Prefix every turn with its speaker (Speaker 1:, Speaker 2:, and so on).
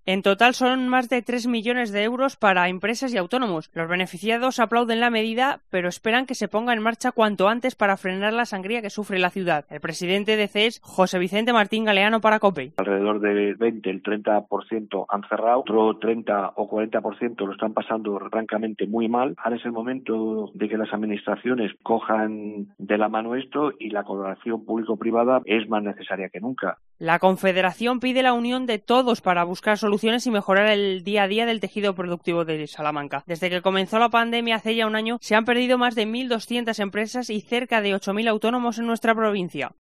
Speaker 1: En total son más de 3 millones de euros para empresas y autónomos. Los beneficiados aplauden la medida, pero esperan que se ponga en marcha cuanto antes para frenar la sangría que sufre la ciudad. El presidente de CES, José Vicente Martín Galeano, para COPE.
Speaker 2: Alrededor del 20, el 30% han cerrado, otro 30 o 40% lo están pasando francamente muy mal. Ahora es el momento de que las administraciones cojan de la mano esto y la colaboración público-privada es más necesaria que nunca.
Speaker 1: La Confederación pide la unión de todos para buscar soluciones y mejorar el día a día del tejido productivo de Salamanca. Desde que comenzó la pandemia hace ya un año, se han perdido más de 1.200 empresas y cerca de 8.000 autónomos en nuestra provincia.